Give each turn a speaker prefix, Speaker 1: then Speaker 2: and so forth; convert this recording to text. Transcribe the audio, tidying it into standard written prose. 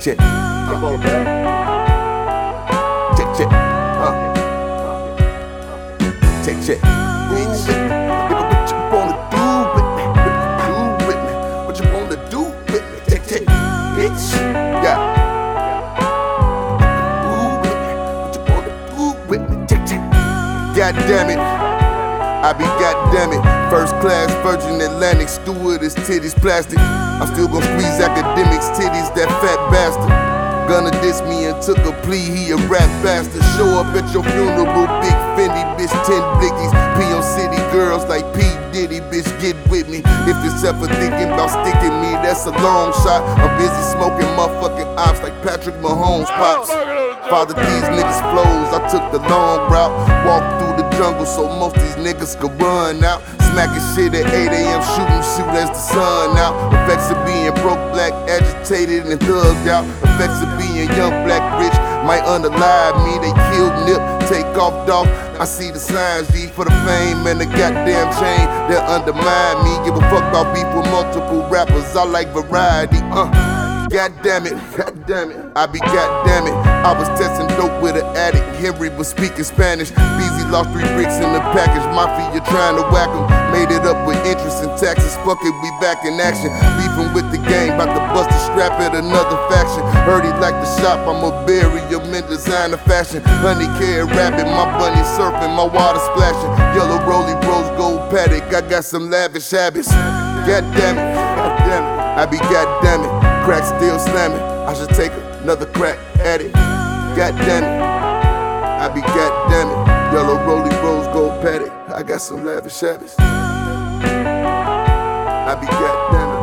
Speaker 1: check. Check, check. Check, check. Bitch. What you wanna do with me? What you wanna do with me? Check, check. Bitch. Yeah. What you wanna do with me? Check, check. God damn it. I be goddamn it. First class Virgin Atlantic, stewardess, titties plastic. I'm still gon' squeeze academics, titties, that fat bastard. Gonna diss me and took a plea, he a rap bastard. Show up at your funeral, big Fendi, bitch, 10 blickies. P.O. City girls like P. Diddy, bitch, get with me. If it's ever thinking about sticking me, that's a long shot. I'm busy smoking motherfucking ops like Patrick Mahomes pops. Father these niggas flows, I took the long route. Walked through the jungle so most these niggas could run out. Smacking shit at 8 a.m, shooting shoot as the sun out. Effects of being broke, black, agitated and thugged out. Effects of being young, black, rich, might unalive me. They killed Nip, take off dog. I see the signs, G, for the fame and the goddamn chain that undermine me. Give a fuck about beef with multiple rappers, I like variety, God damn it, I be goddamn it. I was testing dope with an addict, Henry was speaking Spanish. BZ lost 3 bricks in the package, Mafia trying to whack him. Made it up with interest and taxes, fuck it, we back in action. Beefing with the gang, bout to bust a strap at another faction. Heard he like the shop, I'ma bury him in designer fashion. Honey carrot rabbit, my bunny surfing, my water splashing. Yellow rolly rose gold paddock, I got some lavish habits. God damn it, I be goddamn it. Crack still slamming, I should take another crack at it. God damn it, I be goddamn it. Yellow rolly rose gold paddock, I got some lavish habits. I be goddamn it.